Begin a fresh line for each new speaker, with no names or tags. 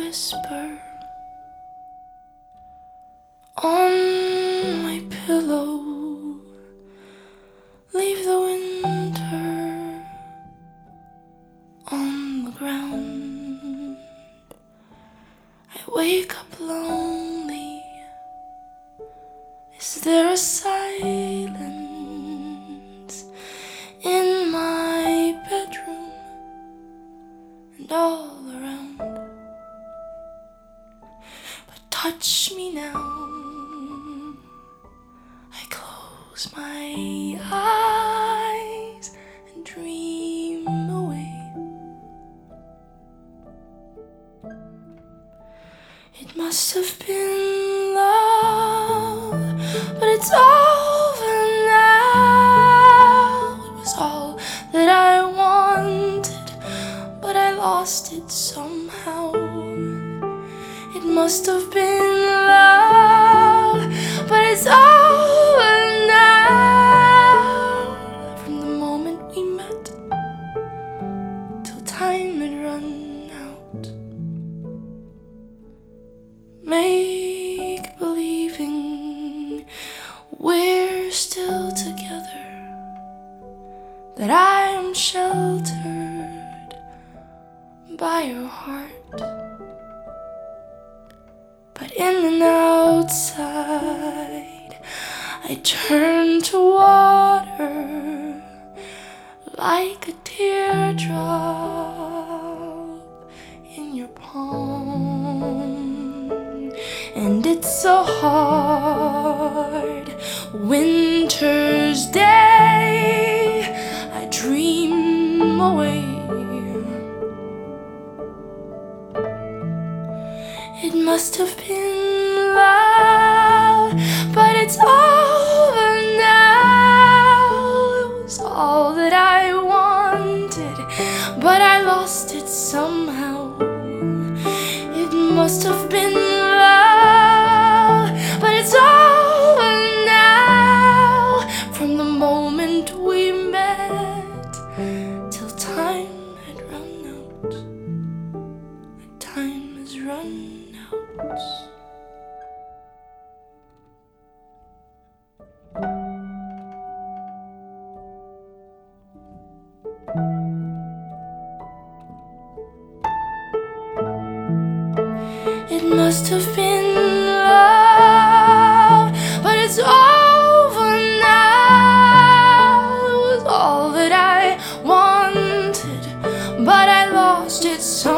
whisper on my pillow. Leave the winter on the ground. I wake up lonely. Is there a silence in my bedroom and all around? But touch me now. I close my eyes and dream away. It must have been love, but it's over now. It was all that I wanted, but I lost it somehow. It must have been love, but it's over now. From the moment we met till time had run out. Make believing we're still together, that I am sheltered by your heart. But in and outside, I turn to water like a teardrop in your palm. And it's so hard. Winter's day, I dream away. It must have been love, but it's over now. It was all that I wanted, but I lost it somehow. It must have been love, but it's over now. From the moment we met till time had run out. Time has run out. It must have been love, but it's over now. It was all that I wanted, but I lost it somehow.